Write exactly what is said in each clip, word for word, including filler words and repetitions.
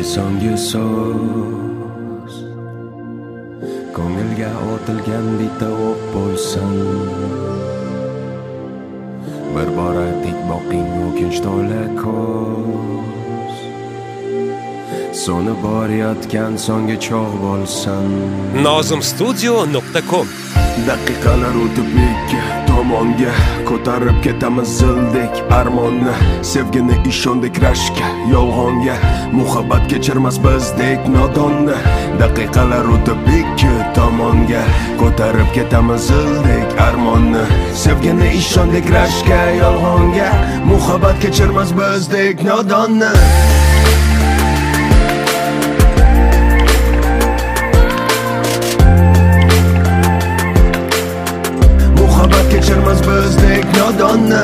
mayli so'nggi so'z ko'ngilga otilgan bitta o'q bo'lsin. Bir bora tik boqing o'kinch to'la ko'z so'nib borayotgan so'nggi cho'g' bo'lsin. nozim studio nuqta com. Daqiqalar o'tib ikki tomonga ko'tarib ketamiz zildek armonni, sevgini ishondik rashkka yolg'onga, muhabbat kechirmas bizdek nodonni. Daqiqalar o'tib ikki tomonga ko'tarib ketamiz zildek armonni, sevgini ishondik rashkka yolg'onga, muhabbat kechirmas bizdek nodonni. Kechirmas bizdek nodonni.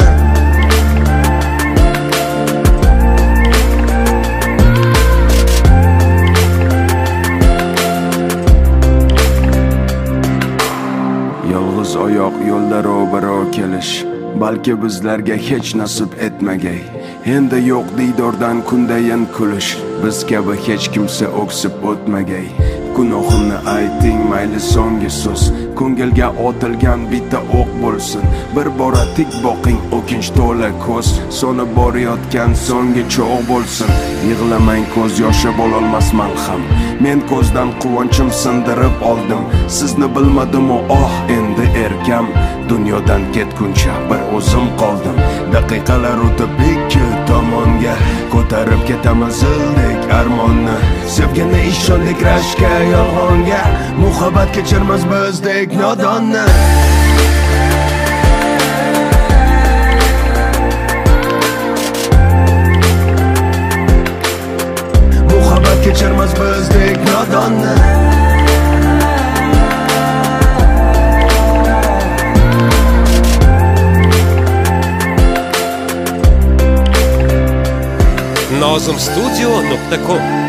Yolg'iz oyoq yo'lda ro'baro kelish balki bizlarga hech nasib etmagay. Endi yo'q diydordan kundayin kulish, biz kabi hech kimsa o'ksib o'tmagay. Gunohimni ayting mayli so'nggi so'z, ko'ngilga otilgan bitta o'q bo'lsin. Bir bora tik boqing o'kinch to'la ko'z, so'nib borayotgan so'nggi cho'g' bo'lsin. Yig'lamang ko'z yoshi bo'lolmas malham, men ko'zdan quvonchim sindirib oldim. Sizni bilmadim-u oh endi erkam, dunyodan ketguncha bir o'zim qoldim. Daqiqalar o'tib ikki tomonga ko'tarib ketamiz zildek armonni, sevgini ishondik rashkka yolg'onga, muhabbat kechirmas bizdek nodonni. Muhabbat kechirmas bizdek nodonni. nozim studio nuqta com.